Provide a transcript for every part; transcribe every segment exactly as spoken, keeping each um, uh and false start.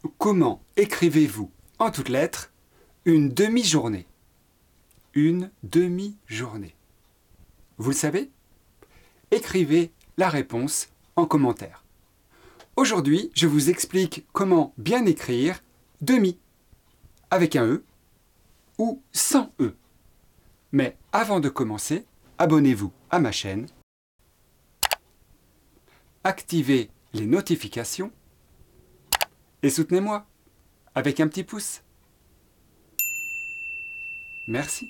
Comment écrivez-vous en toutes lettres une demi-journée? Une demi-journée. Vous le savez? Écrivez la réponse en commentaire. Aujourd'hui, je vous explique comment bien écrire demi avec un E ou sans E. Mais avant de commencer, abonnez-vous à ma chaîne, activez les notifications et soutenez-moi avec un petit pouce. Merci.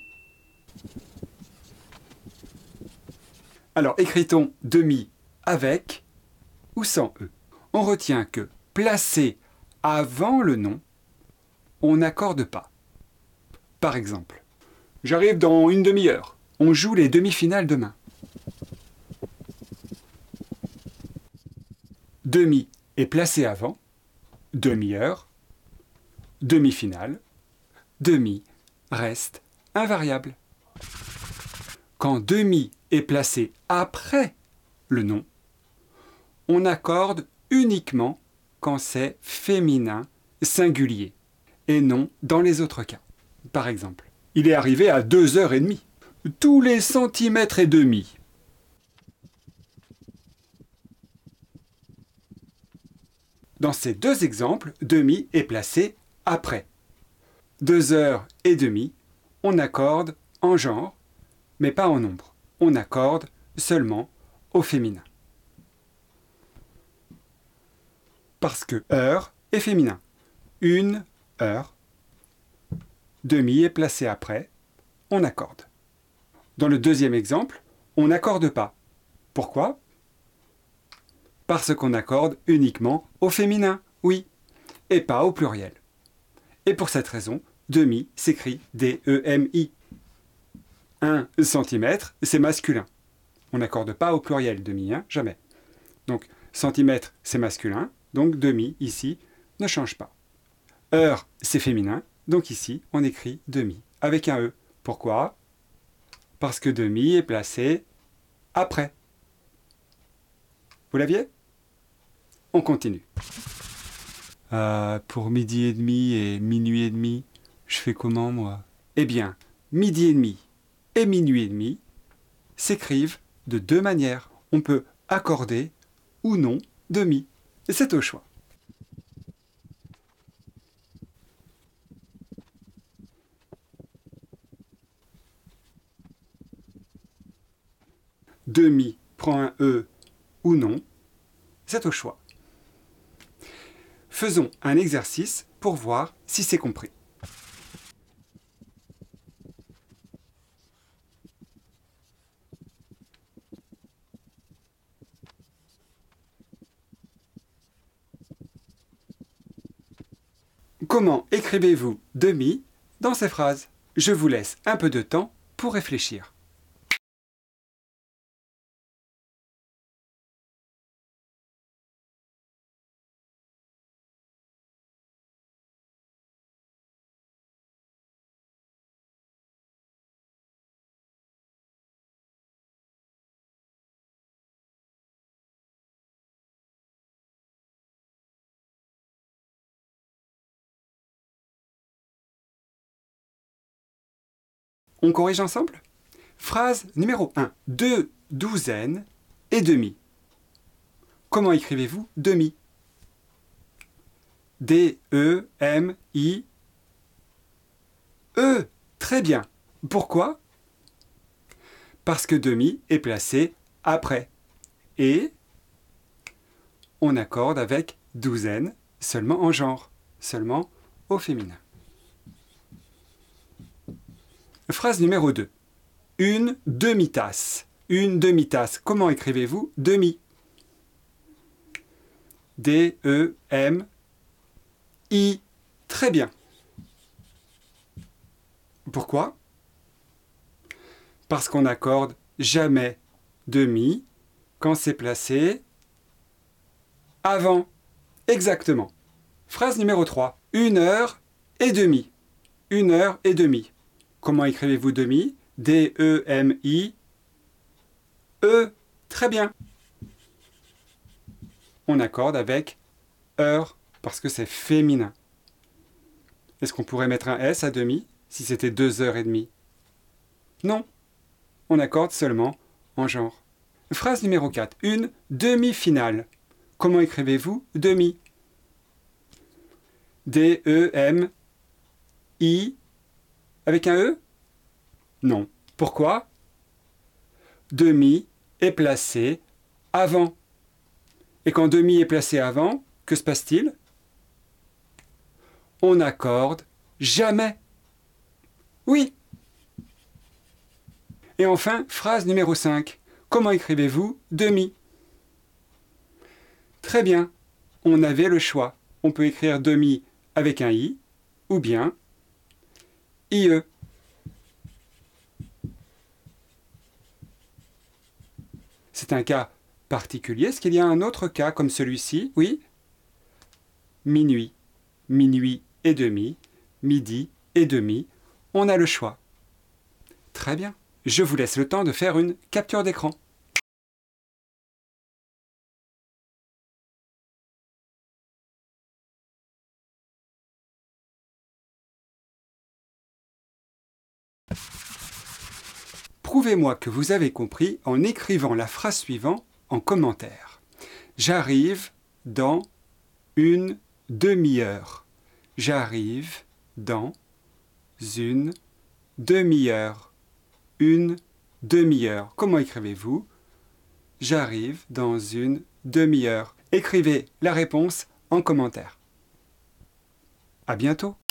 Alors, écrit-on demi avec ou sans E? On retient que placé avant le nom, on n'accorde pas. Par exemple, j'arrive dans une demi-heure. On joue les demi-finales demain. Demi est placé avant, demi-heure, demi-finale, demi reste invariable. Quand demi est placé après le nom, on accorde uniquement quand c'est féminin singulier et non dans les autres cas. Par exemple, il est arrivé à deux heures et demie. Tous les centimètres et demi. Dans ces deux exemples, demi est placé après. Deux heures et demie, on accorde en genre, mais pas en nombre. On accorde seulement au féminin. Parce que heure est féminin. Une heure. Demi est placé après. On accorde. Dans le deuxième exemple, on n'accorde pas. Pourquoi? Parce qu'on accorde uniquement au féminin, oui, et pas au pluriel. Et pour cette raison, demi s'écrit D E M I. Un centimètre, c'est masculin. On n'accorde pas au pluriel, demi, hein, jamais. Donc, centimètre, c'est masculin, donc demi, ici, ne change pas. Heure, c'est féminin, donc ici, on écrit demi, avec un E. Pourquoi? Parce que demi est placé après. Vous l'aviez? On continue. Euh, pour midi et demi et minuit et demi, je fais comment, moi? Eh bien, midi et demi et minuit et demi s'écrivent de deux manières. On peut accorder ou non demi. C'est au choix. Demi prend un E ou non. C'est au choix. Faisons un exercice pour voir si c'est compris. Comment écrivez-vous demi dans ces phrases? Je vous laisse un peu de temps pour réfléchir. On corrige ensemble? Phrase numéro un. Deux douzaines et demi. Comment écrivez-vous demi? D E M I E. Très bien. Pourquoi? Parce que demi est placé après. Et on accorde avec douzaine seulement en genre, seulement au féminin. Phrase numéro deux. Une demi-tasse. Une demi-tasse. Comment écrivez-vous demi? D E M I. Très bien. Pourquoi? Parce qu'on n'accorde jamais demi quand c'est placé avant. Exactement. Phrase numéro trois. Une heure et demie. Une heure et demie. Comment écrivez-vous demi? D E M I E. Très bien. On accorde avec heure parce que c'est féminin. Est-ce qu'on pourrait mettre un S à demi si c'était deux heures et demie? Non, on accorde seulement en genre. Phrase numéro quatre. Une demi-finale. Comment écrivez-vous demi? D E M I avec un E? Non. Pourquoi? Demi est placé avant. Et quand demi est placé avant, que se passe-t-il? On n'accorde jamais. Oui. Et enfin, phrase numéro cinq. Comment écrivez-vous demi? Très bien, on avait le choix. On peut écrire demi avec un I ou bien I E. C'est un cas particulier. Est-ce qu'il y a un autre cas comme celui-ci? Oui. Minuit, minuit et demi, midi et demi. On a le choix. Très bien. Je vous laisse le temps de faire une capture d'écran. Prouvez-moi que vous avez compris en écrivant la phrase suivante en commentaire. J'arrive dans une demi-heure. J'arrive dans une demi-heure. Une demi-heure. Comment écrivez-vous? J'arrive dans une demi-heure. Écrivez la réponse en commentaire. À bientôt.